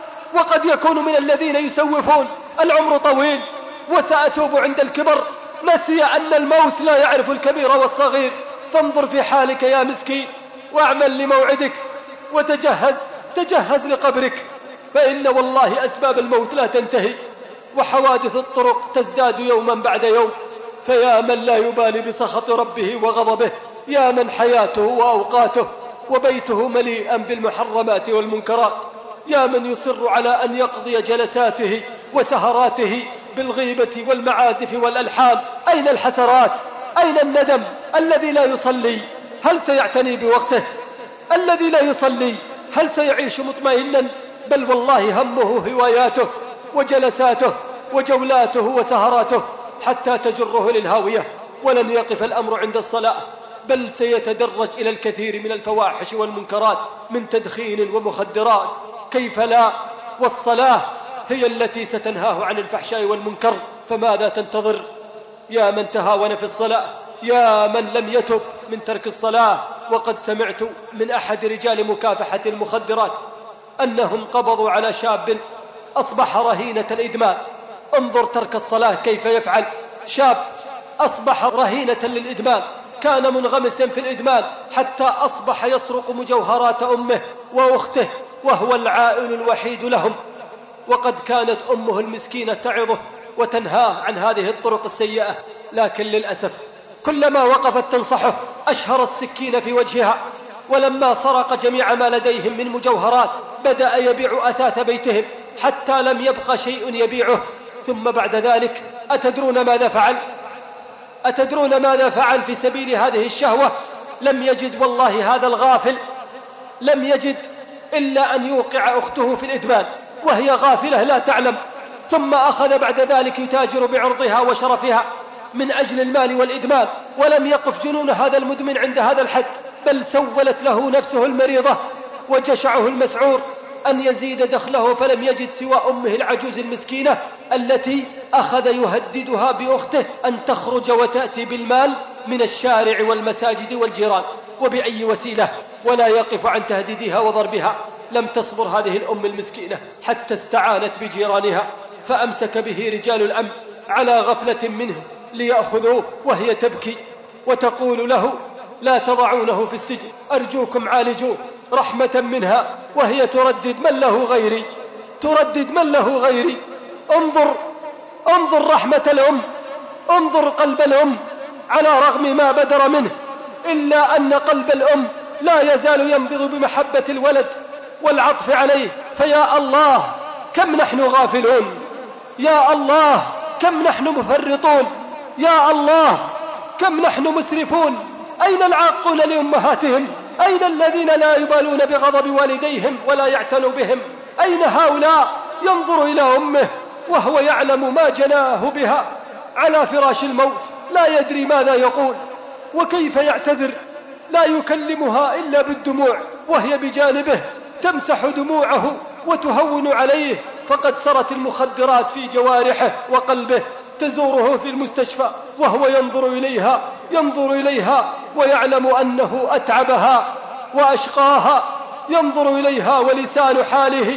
S2: وقد يكون من الذين يسوفون العمر طويل وسأتوب عند الكبر، نسي أن الموت لا يعرف الكبير والصغير. فانظر في حالك يا مسكين، واعمل لموعدك، وتجهز تجهز لقبرك، فإن والله أسباب الموت لا تنتهي، وحوادث الطرق تزداد يوما بعد يوم. فيا من لا يبالي بسخط ربه وغضبه، يا من حياته وأوقاته وبيته مليئا بالمحرمات والمنكرات، يا من يصر على أن يقضي جلساته وسهراته بالغيبة والمعازف والألحان. أين الحسرات؟ أين الندم؟ الذي لا يصلي هل سيعتني بوقته؟ الذي لا يصلي هل سيعيش مطمئنا؟ بل والله همه هواياته وجلساته وجولاته وسهراته حتى تجره للهاوية. ولن يقف الأمر عند الصلاة، بل سيتدرج إلى الكثير من الفواحش والمنكرات من تدخين ومخدرات. كيف لا؟ والصلاة هي التي ستنهاه عن الفحشاء والمنكر، فماذا تنتظر؟ يا من تهاون في الصلاة، يا من لم يتب من ترك الصلاة. وقد سمعت من أحد رجال مكافحة المخدرات أنهم قبضوا على شاب أصبح رهينة الإدمان. انظر ترك الصلاة كيف يفعل، شاب أصبح رهينة للإدمان، كان منغمسا في الإدمان حتى أصبح يسرق مجوهرات أمه وأخته وهو العائل الوحيد لهم. وقد كانت أمه المسكينة تعظه وتنهاه عن هذه الطرق السيئة، لكن للأسف كلما وقفت تنصحه أشهر السكين في وجهها. ولما سرق جميع ما لديهم من مجوهرات بدأ يبيع أثاث بيتهم حتى لم يبق شيء يبيعه. ثم بعد ذلك أتدرون ماذا فعل؟ أتدرون ماذا فعل في سبيل هذه الشهوة؟ لم يجد والله هذا الغافل لم يجد إلا أن يوقع أخته في الإدمان وهي غافلة لا تعلم، ثم أخذ بعد ذلك يتاجر بعرضها وشرفها من أجل المال والإدمان. ولم يقف جنون هذا المدمن عند هذا الحد، بل سولت له نفسه المريضة وجشعه المسعور أن يزيد دخله، فلم يجد سوى أمه العجوز المسكينة التي أخذ يهددها بأخته أن تخرج وتأتي بالمال من الشارع والمساجد والجيران وبأي وسيلة، ولا يقف عن تهديدها وضربها. لم تصبر هذه الأم المسكينة حتى استعانت بجيرانها، فأمسك به رجال الأمن على غفلة منه ليأخذوه، وهي تبكي وتقول له: لا تضعونه في السجن، أرجوكم عالجوه رحمة منها، وهي تردد: من له غيري، تردد: من له غيري. انظر انظر رحمة الأم، انظر قلب الأم على رغم ما بدر منه، إلا أن قلب الأم لا يزال ينبض بمحبة الولد والعطف عليه. فيا الله كم نحن غافلون، يا الله كم نحن مفرطون، يا الله كم نحن مسرفون. أين العاقون لأمهاتهم؟ أين الذين لا يبالون بغضب والديهم ولا يعتنوا بهم؟ أين هؤلاء ينظر إلى أمه وهو يعلم ما جناه بها على فراش الموت، لا يدري ماذا يقول وكيف يعتذر، لا يكلمها إلا بالدموع، وهي بجانبه تمسح دموعه وتهون عليه. فقد سرت المخدرات في جوارحه وقلبه، تزوره في المستشفى وهو ينظر إليها ينظر إليها ويعلم أنه أتعبها وأشقاها، ينظر إليها ولسان حاله: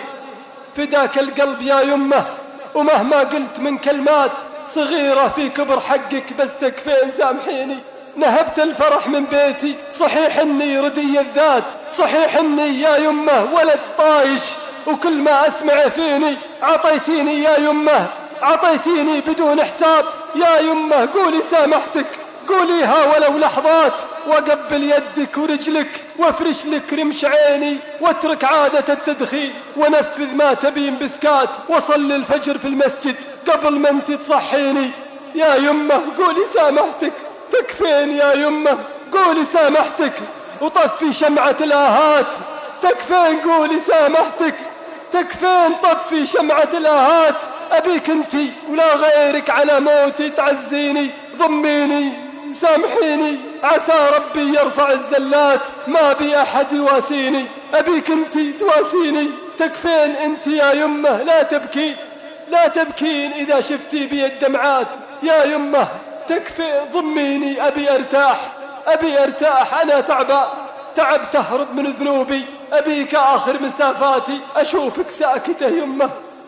S2: فداك القلب يا يمه، ومهما قلت من كلمات صغيرة في كبر حقك بس تكفين سامحيني. نهبت الفرح من بيتي، صحيح اني ردي الذات، صحيح اني يا يمه ولد طايش، وكل ما اسمع فيني عطيتيني يا يمه، عطيتيني بدون حساب يا يمه. قولي سامحتك، قوليها ولو لحظات، وقبل يدك ورجلك وافرش لك رمش عيني، واترك عادة التدخين ونفذ ما تبين بسكات، وصل الفجر في المسجد قبل ما انت تصحيني. يا يمه قولي سامحتك، تكفين يا يمه، قولي سامحتك، وطفي شمعة الآهات، تكفين قولي سامحتك، تكفين طفي شمعة الآهات. أبيك انتي ولا غيرك على موتي تعزيني، ضميني سامحيني، عسى ربي يرفع الزلات، ما بي أحد يواسيني، أبيك انتي تواسيني. تكفين انتي يا يمه، لا تبكي لا تبكين إذا شفتي بي الدمعات يا يمه، تكفي ضميني، أبي أرتاح أبي أرتاح، أنا تعبان تعب تهرب من ذنوبي، أبيك آخر مسافاتي أشوفك ساكتة يمه.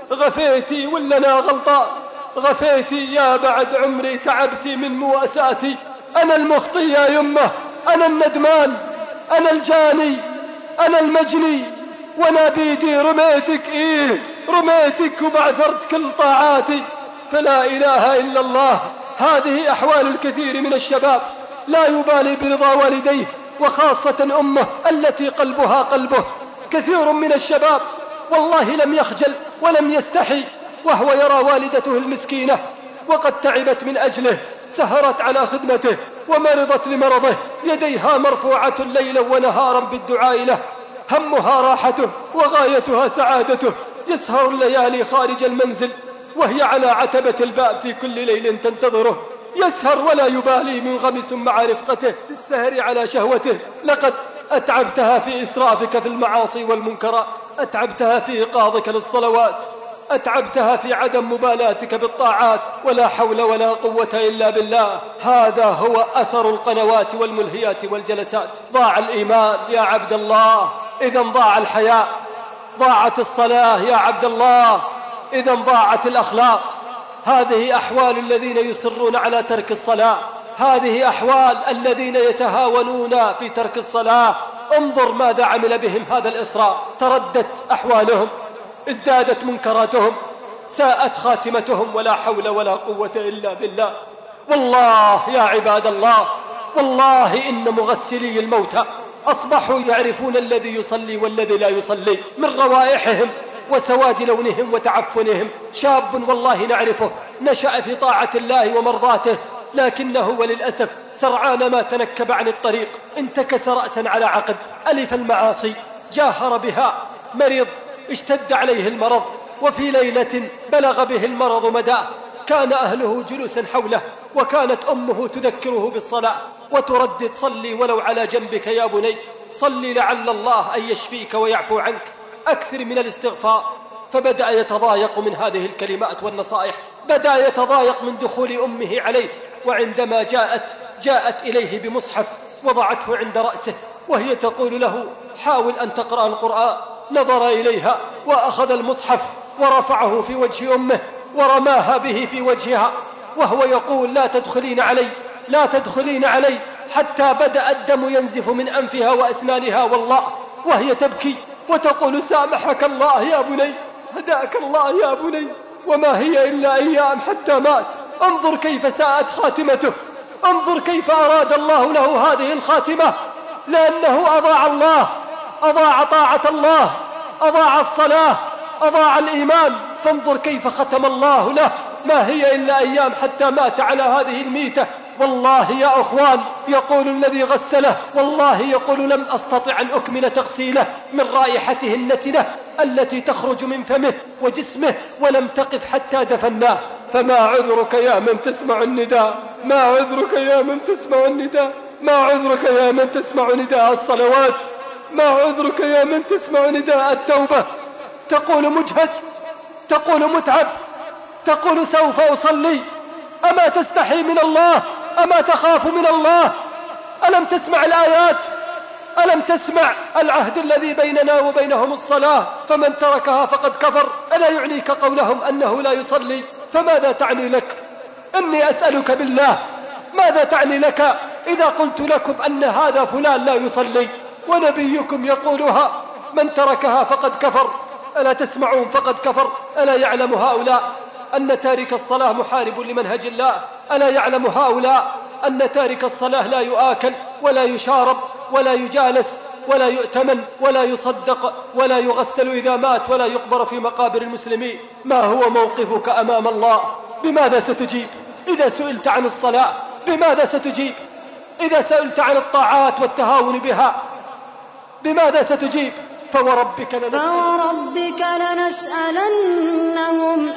S2: غفيتي ولا أنا غلطان؟ غفيتي يا بعد عمري تعبتي من مواساتي، أنا المخطي يا يمه، أنا الندمان، أنا الجاني، أنا المجني، وأنا بيدي رميتك، إيه رميتك وبعثرت كل طاعاتي. فلا إله إلا الله. هذه أحوال الكثير من الشباب، لا يبالي برضا والديه، وخاصة أمه التي قلبها قلبه. كثير من الشباب والله لم يخجل ولم يستحي وهو يرى والدته المسكينة وقد تعبت من أجله، سهرت على خدمته ومرضت لمرضه، يديها مرفوعة ليلا ونهارا بالدعاء له، همها راحته وغايتها سعادته. يسهر الليالي خارج المنزل وهي على عتبة الباب في كل ليل تنتظره، يسهر ولا يبالي، منغمس مع رفقته في السهر على شهوته. لقد أتعبتها في إسرافك في المعاصي والمنكرات، أتعبتها في إيقاظك للصلوات، أتعبتها في عدم مبالاتك بالطاعات، ولا حول ولا قوة إلا بالله. هذا هو أثر القنوات والملهيات والجلسات. ضاع الإيمان يا عبد الله، إذا ضاع الحياء، ضاعت الصلاة يا عبد الله، إذا ضاعت الأخلاق. هذه أحوال الذين يصرون على ترك الصلاة، هذه أحوال الذين يتهاونون في ترك الصلاة. انظر ماذا عمل بهم هذا الإصرار. تردت أحوالهم، ازدادت منكراتهم، ساءت خاتمتهم، ولا حول ولا قوة إلا بالله. والله يا عباد الله، والله إن مغسلي الموتى أصبحوا يعرفون الذي يصلي والذي لا يصلي من روائحهم وسواد لونهم وتعفنهم. شاب والله نعرفه نشأ في طاعة الله ومرضاته، لكنه وللأسف سرعان ما تنكب عن الطريق انتكس رأسا على عقب، ألف المعاصي، جاهر بها، مريض، اشتد عليه المرض، وفي ليلة بلغ به المرض مداه، كان أهله جلوسا حوله، وكانت أمه تذكره بالصلاة وتردد: صلي ولو على جنبك يا بني، صلي لعل الله أن يشفيك ويعفو عنك، أكثر من الاستغفار. فبدأ يتضايق من هذه الكلمات والنصائح، بدأ يتضايق من دخول أمه عليه. وعندما جاءت جاءت إليه بمصحف وضعته عند رأسه وهي تقول له: حاول أن تقرأ القرآن. نظر إليها وأخذ المصحف ورفعه في وجه أمه ورماها به في وجهها، وهو يقول: لا تدخلين علي، لا تدخلين علي، حتى بدأ الدم ينزف من أنفها وأسنانها والله، وهي تبكي وتقول: سامحك الله يا بني، هداك الله يا بني، وما هي إلا أيام حتى مات. انظر كيف ساءت خاتمته، انظر كيف أراد الله له هذه الخاتمة، لأنه أضاع الله، أضاع طاعة الله، أضاع الصلاة، أضاع الإيمان. فانظر كيف ختم الله له، ما هي إلا أيام حتى مات على هذه الميتة. والله يا أخوان، يقول الذي غسله، والله يقول: لم أستطع أن أكمل تغسيله من رائحته النتنة التي تخرج من فمه وجسمه، ولم تقف حتى دفناه. فما عذرك يا من تسمع النداء، ما عذرك يا من تسمع النداء، ما عذرك يا من تسمع نداء الصلوات، ما عذرك يا من تسمع نداء التوبة. تقول: مجهد، تقول: متعب، تقول: سوف أصلي. أما تستحي من الله؟ أما تخاف من الله؟ ألم تسمع الآيات؟ ألم تسمع العهد الذي بيننا وبينهم الصلاة؟ فمن تركها فقد كفر. ألا يعنيك قولهم أنه لا يصلي؟ فماذا تعني لك؟ إني أسألك بالله، ماذا تعني لك إذا قلت لكم أن هذا فلان لا يصلي ونبيكم يقولها؟ من تركها فقد كفر. ألا تسمعون؟ فقد كفر. ألا يعلم هؤلاء أن تارك الصلاة محارب لمنهج الله؟ ألا يعلم هؤلاء أن تارك الصلاة لا يؤكل ولا يشارب ولا يجالس ولا يؤتمن ولا يصدق ولا يغسل إذا مات ولا يقبر في مقابر المسلمين؟ ما هو موقفك أمام الله؟ بماذا ستجيب إذا سئلت عن الصلاة؟ بماذا ستجيب إذا سئلت عن الطاعات والتهاون بها؟ بماذا ستجيب؟ فوربك لنسألنهم,
S9: فوربك لنسألنهم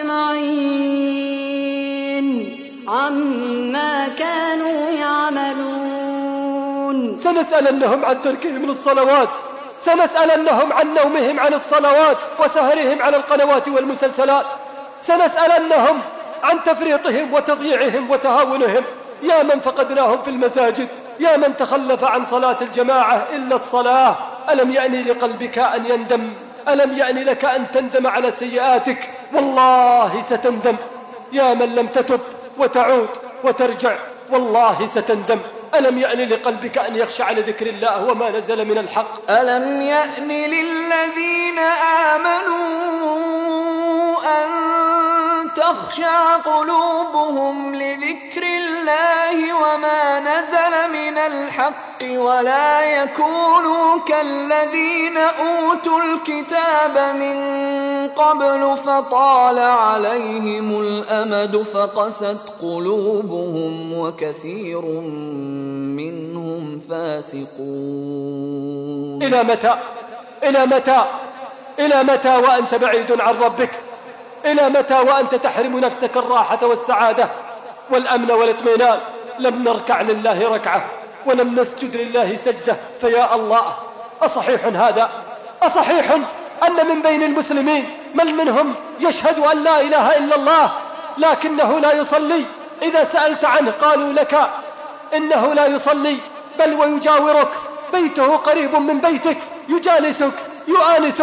S9: أجمعين عما كانوا يعملون.
S2: سنسألنهم عن تركهم للصلوات، سنسألنهم عن نومهم عن الصلوات وسهرهم على القنوات والمسلسلات، سنسألنهم عن تفريطهم وتضييعهم وتهاونهم. يا من فقدناهم في المساجد، يا من تخلف عن صلاة الجماعة إلا الصلاة، ألم يأني لقلبك أن يندم؟ ألم يأني لك أن تندم على سيئاتك؟ والله ستندم. يا من لم تتب وتعود وترجع، والله ستندم. ألم يأني لقلبك أن يخشع لذكر الله وما نزل من الحق؟
S4: ألم يأن للذين آمنوا أن تخشع قلوبهم لذكر الله وما نزل من الحق ولا يكونوا كالذين أوتوا الكتاب من قبل فطال عليهم الأمد فقست قلوبهم وكثير منهم فاسقون.
S2: إلى متى؟ إلى متى؟ إلى متى وأنت بعيد عن ربك؟ إلى متى وأنت تحرم نفسك الراحة والسعادة والأمن والاطمئنان؟ لم نركع لله ركعة ولم نسجد لله سجدة. فيا الله، أصحيح هذا؟ أصحيح أن من بين المسلمين من منهم يشهد أن لا إله إلا الله لكنه لا يصلي؟ إذا سألت عنه قالوا لك إنه لا يصلي، بل ويجاورك، بيته قريب من بيتك، يجالسك، يؤانسك،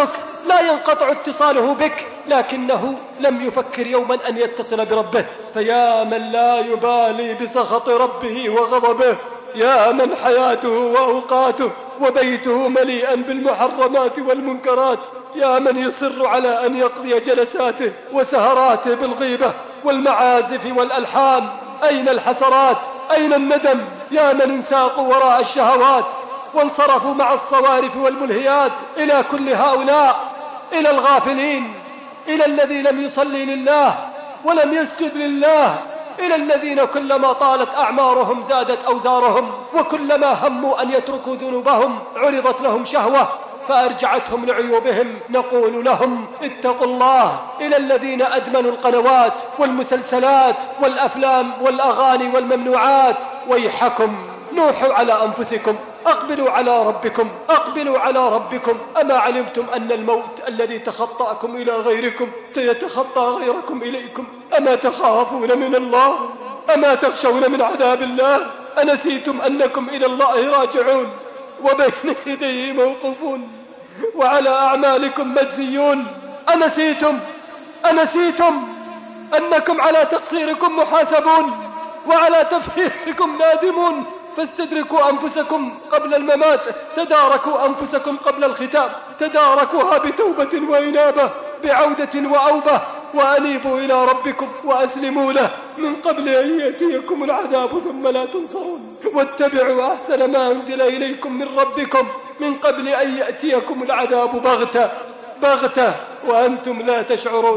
S2: لا ينقطع اتصاله بك، لكنه لم يفكر يوما أن يتصل بربه. فيا من لا يبالي بسخط ربه وغضبه، يا من حياته وأوقاته وبيته مليئا بالمحرمات والمنكرات، يا من يصر على أن يقضي جلساته وسهراته بالغيبة والمعازف والألحان. أين الحسرات؟ أين الندم؟ يا من انساقوا وراء الشهوات وانصرفوا مع الصوارف والملهيات. إلى كل هؤلاء، إلى الغافلين، إلى الذي لم يصلي لله ولم يسجد لله، إلى الذين كلما طالت أعمارهم زادت أوزارهم، وكلما هموا أن يتركوا ذنوبهم عرضت لهم شهوة فأرجعتهم لعيوبهم، نقول لهم اتقوا الله. إلى الذين أدمنوا القنوات والمسلسلات والأفلام والأغاني والممنوعات، ويحكم، نوحوا على أنفسكم، أقبلوا على ربكم، أقبلوا على ربكم. أما علمتم أن الموت الذي تخطأكم إلى غيركم سيتخطى غيركم إليكم؟ أما تخافون من الله؟ أما تخشون من عذاب الله؟ أنسيتم أنكم إلى الله راجعون وبين يديه موقوفون وعلى أعمالكم مجزيون؟ أنسيتم أنسيتم أنكم على تقصيركم محاسبون وعلى تفريطكم نادمون؟ فاستدركوا أنفسكم قبل الممات، تداركوا أنفسكم قبل الختام، تداركوها بتوبة وإنابة، بعودة وأوبة، وأنيبوا إلى ربكم وأسلموا له من قبل أن يأتيكم العذاب ثم لا تنصرون. واتبعوا أحسن ما أنزل إليكم من ربكم من قبل أن يأتيكم العذاب بغتة بغتة وأنتم لا تشعرون.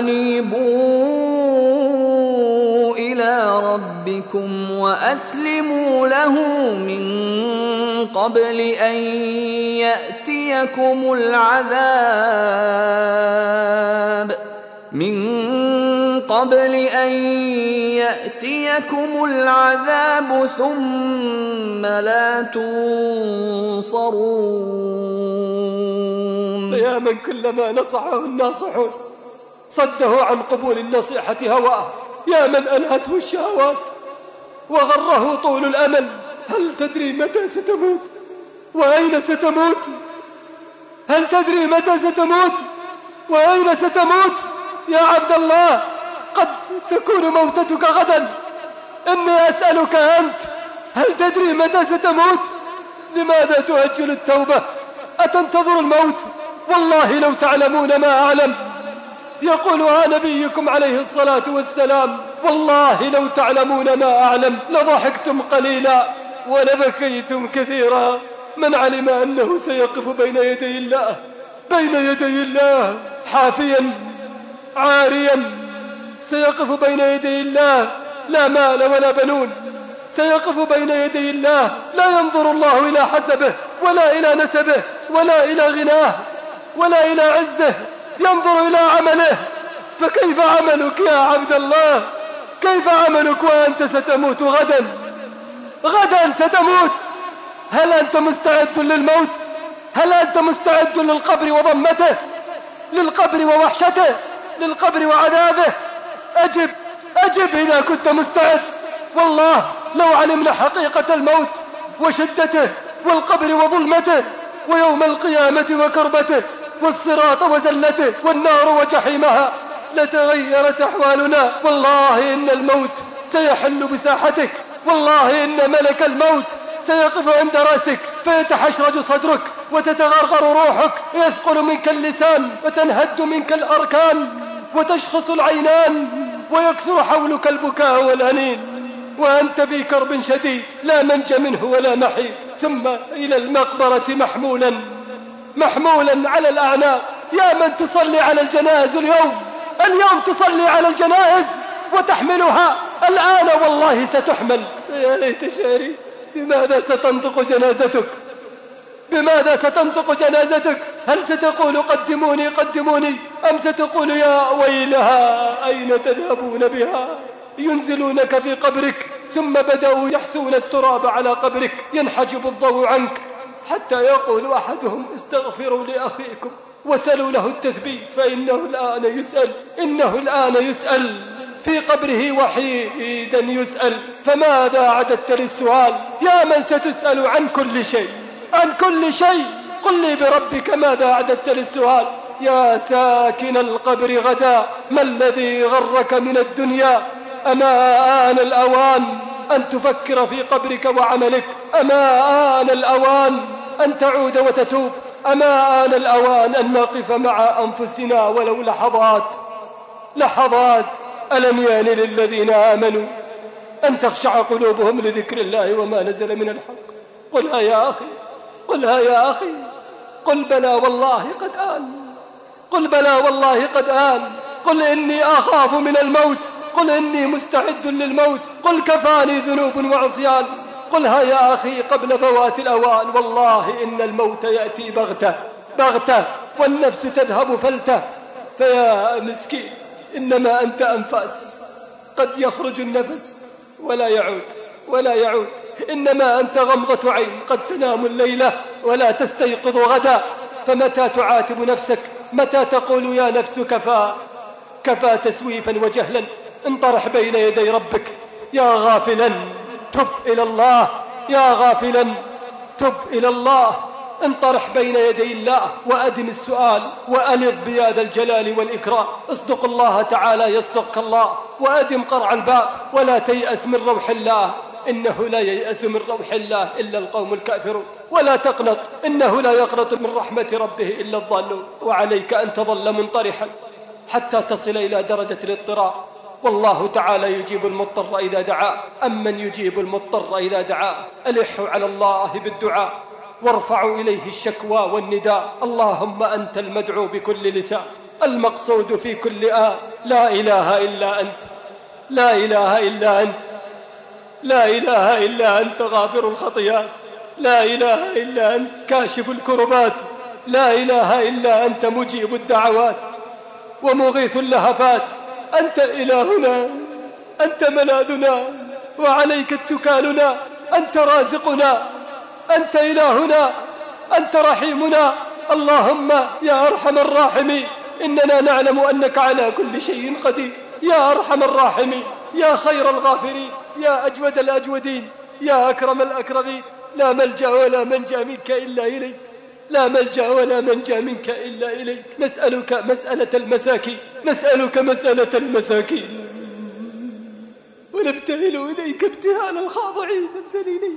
S4: وأنيبوا إلى ربكم وأسلموا له من قبل أن يأتيكم العذاب من قبل أن يأتيكم العذاب ثم لا تنصرون.
S2: يا من كلما نصحه الناصحون صده عن قبول النصيحة هواه، يا من ألهته الشهوات وغره طول الأمل. هل تدري متى ستموت وأين ستموت؟ هل تدري متى ستموت وأين ستموت؟ يا عبد الله، قد تكون موتتك غدا. إني أسألك أنت، هل تدري متى ستموت؟ لماذا تؤجل التوبة؟ أتنتظر الموت؟ والله لو تعلمون ما أعلم. يقولها نبيكم عليه الصلاة والسلام: والله لو تعلمون ما أعلم لضحكتم قليلا ولبكيتم كثيرا. من علم أنه سيقف بين يدي الله بين يدي الله حافيا عاريا، سيقف بين يدي الله لا مال ولا بنون، سيقف بين يدي الله لا ينظر الله إلى حسبه ولا إلى نسبه ولا إلى غناه ولا إلى عزه، ينظر إلى عمله. فكيف عملك يا عبد الله؟ كيف عملك وأنت ستموت غدا؟ غدا ستموت. هل أنت مستعد للموت؟ هل أنت مستعد للقبر وضمته، للقبر ووحشته، للقبر وعذابه؟ أجب أجب إذا كنت مستعد. والله لو علمنا حقيقة الموت وشدته والقبر وظلمته ويوم القيامة وكربته والصراط وزلته والنار وجحيمها لتغيرت أحوالنا. والله إن الموت سيحل بساحتك، والله إن ملك الموت سيقف عند رأسك فيتحشرج صدرك وتتغرغر روحك، يثقل منك اللسان وتنهد منك الأركان وتشخص العينان ويكثر حولك البكاء والأنين وأنت في كرب شديد لا منج منه ولا محيط. ثم إلى المقبرة محمولا محمولا على الأعناق. يا من تصلي على الجنائز اليوم اليوم تصلي على الجنائز وتحملها الآن، والله ستحمل. يا ليت شعري، بماذا ستنطق جنازتك؟ بماذا ستنطق جنازتك؟ هل ستقول قدموني قدموني، أم ستقول يا ويلها أين تذهبون بها؟ ينزلونك في قبرك ثم بدأوا يحثون التراب على قبرك، ينحجب الضوء عنك حتى يقول أحدهم استغفروا لأخيكم وسلوا له التثبيت فإنه الآن يسأل إنه الآن يسأل في قبره وحيدا يسأل. فماذا عددت للسؤال؟ يا من ستسأل عن كل شيء عن كل شيء، قل لي بربك ماذا عددت للسؤال؟ يا ساكن القبر غدا ما الذي غرك من الدنيا؟ أما آن الأوان أن تفكر في قبرك وعملك؟ أما آن الأوان أن تعود وتتوب؟ أما آن الأوان أن نقف مع أنفسنا ولو لحظات لحظات؟ ألم يان للذين آمنوا أن تخشع قلوبهم لذكر الله وما نزل من الحق؟ قلها يا أخي، قلها يا أخي، قل بلى والله قد آن، قل بلى والله قد آن، قل إني أخاف من الموت، قل إني مستعد للموت، قل كفاني ذنوب وعصيان. قلها يا أخي قبل فوات الأوان. والله إن الموت يأتي بغتة بغتة والنفس تذهب فلتة. فيا مسكين إنما أنت أنفاس، قد يخرج النفس ولا يعود ولا يعود. إنما أنت غمضة عين، قد تنام الليلة ولا تستيقظ غدا. فمتى تعاتب نفسك؟ متى تقول يا نفس كفى كفى تسويفا وجهلا؟ انطرح بين يدي ربك يا غافلا، تب إلى الله، يا غافلا تب إلى الله. انطرح بين يدي الله وأدم السؤال وألظ بياد الجلال والإكرام. اصدق الله تعالى يصدقك الله، وأدم قرع الباب ولا تيأس من روح الله، إنه لا ييأس من روح الله إلا القوم الكافرون. ولا تقنط، إنه لا يقنط من رحمة ربه إلا الضالون. وعليك أن تظل منطرحا حتى تصل إلى درجة الاضطراب. والله تعالى يجيب المضطر إذا دعاه. أمن يجيب المضطر إذا دعاه؟ ألحوا على الله بالدعاء وارفعوا إليه الشكوى والنداء. اللهم أنت المدعو بكل لسان، المقصود في كل آن. لا إله إلا أنت، لا إله إلا أنت، لا إله إلا أنت غافر الخطيئات، لا إله إلا أنت كاشف الكربات، لا إله إلا أنت مجيب الدعوات ومغيث اللهفات. أنت إلهنا، أنت ملاذنا، وعليك اتكالنا. أنت رازقنا، أنت إلهنا، أنت رحيمنا. اللهم يا أرحم الراحمين، إننا نعلم أنك على كل شيء قدير. يا أرحم الراحمين، يا خير الغافرين، يا أجود الأجودين، يا أكرم الأكرمين. لا ملجأ ولا منجا منك إلا إليك، لا ملجأ ولا منجا منك إلا إليك. نسألك مسألة المساكين، نسألك مسألة المساكين، ونبتهل إليك ابتهال الخاضعين الذليلين،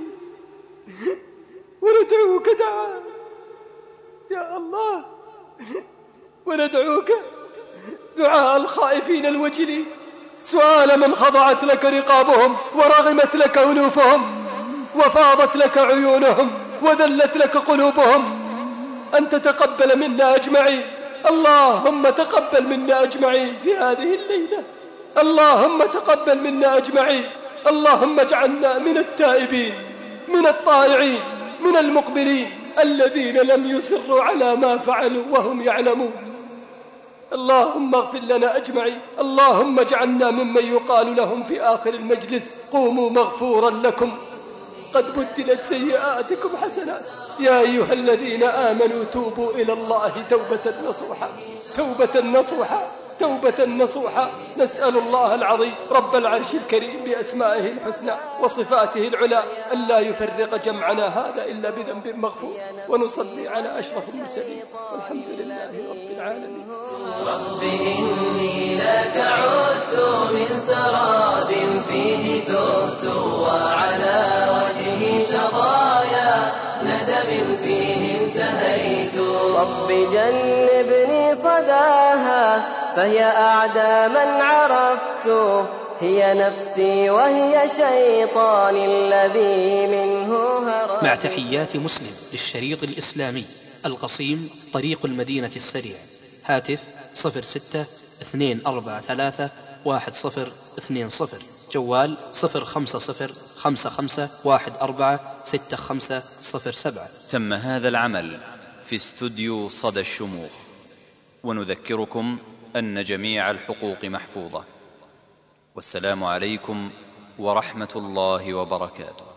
S2: وندعوك دعاء يا الله، وندعوك دعاء الخائفين الوجلين، سؤال من خضعت لك رقابهم ورغمت لك أنوفهم وفاضت لك عيونهم وذلت لك قلوبهم، أن تتقبل منا أجمعين. اللهم تقبل منا أجمعين في هذه الليلة، اللهم تقبل منا أجمعين. اللهم اجعلنا من التائبين، من الطائعين، من المقبلين، الذين لم يصروا على ما فعلوا وهم يعلمون. اللهم اغفر لنا أجمعين. اللهم اجعلنا ممن يقال لهم في آخر المجلس قوموا مغفورا لكم قد بدلت سيئاتكم حسنات. يا أيها الذين آمنوا توبوا إلى الله توبة نصوحا، توبة نصوحا، توبة نصوحا. نسأل الله العظيم رب العرش الكريم بأسمائه الحسنى وصفاته العلى أن لا يفرق جمعنا هذا إلا بذنب مغفور. ونصلي على أشرف المرسلين والحمد لله رب العالمين.
S5: رب إني لك عدت من سراب فيه تهت، وعلى وجهي شظايا ندم فيه انتهيت. رب جنبني صداها فهي أعدى من عرفت، هي نفسي وهي شيطان الذي منه هربت.
S3: مع تحيات مسلم للشريط الإسلامي القصيم طريق المدينة السريع. هاتف صفر ستة اثنين أربعة ثلاثة واحد صفر اثنين صفر. جوال صفر خمسة صفر خمسة خمسة واحد أربعة ستة خمسة صفر سبعة.
S1: تم هذا العمل في استوديو صدى الشموخ، ونذكركم أن جميع الحقوق محفوظة. والسلام عليكم ورحمة الله وبركاته.